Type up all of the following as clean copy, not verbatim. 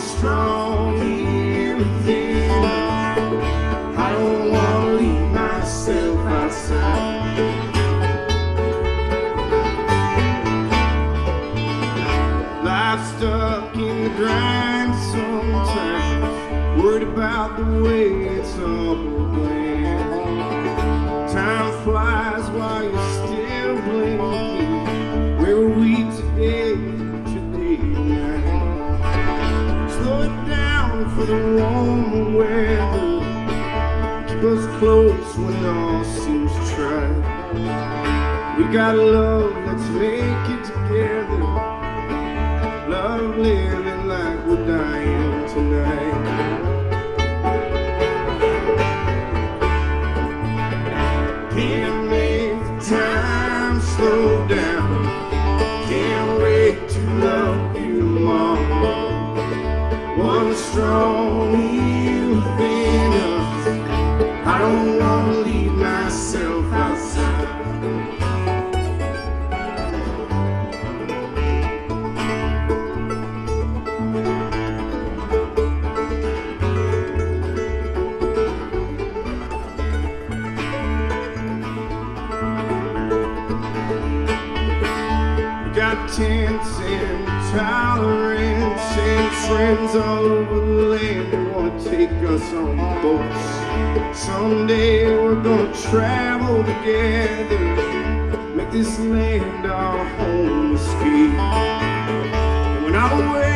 strong here within us. I don't want to leave myself outside. Life's stuck in the grind sometimes, worried about the way it's all going. Time flies while you're still blinking. Where are we today, today night? Slow it down for the warm weather. Keep us close when it all seems tried. We got love, let's make it together. Love living like we're dying tonight. Can't make the time slow down. Can't wait to love you tomorrow. One strong here within us. I don't want to leave myself outside. Got tents and tolerance and friends all over the land that want to take us on boats. Someday we're gonna travel together, make this land our home escape. When I'm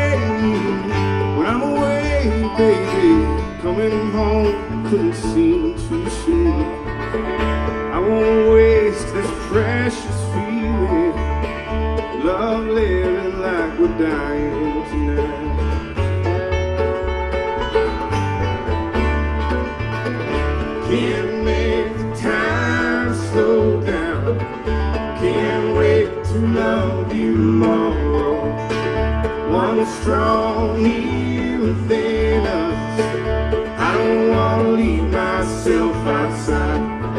away, baby, coming home couldn't seem too soon. I won't waste this precious feeling. Love living like we're dying tonight. Can't make the time slow down. Can't wait to love you tomorrow. One strong here within us. I don't want to leave myself outside.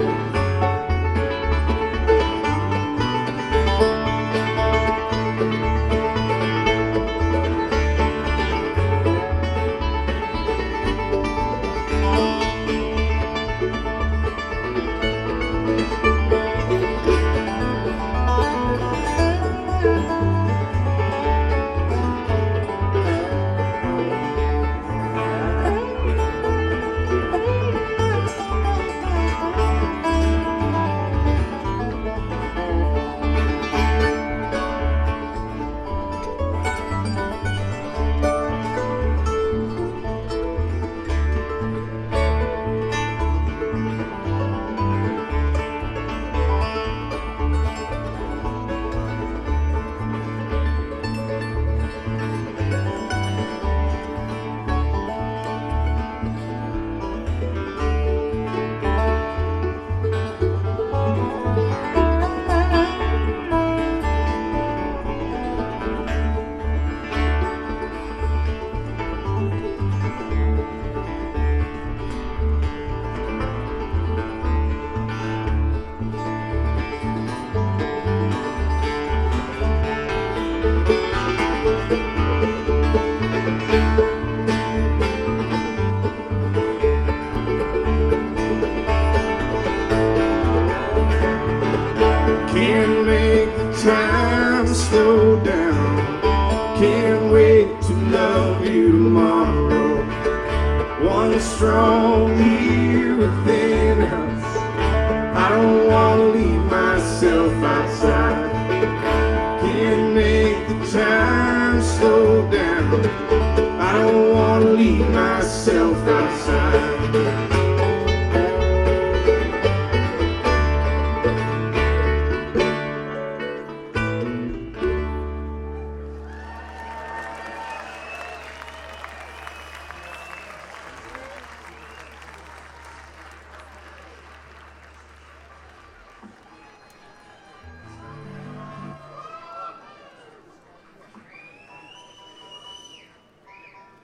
Can't make the time slow down. Can't wait to love you tomorrow. One strong here within us. I don't want to leave myself outside. Can't make the time slow down. I don't want to leave myself outside.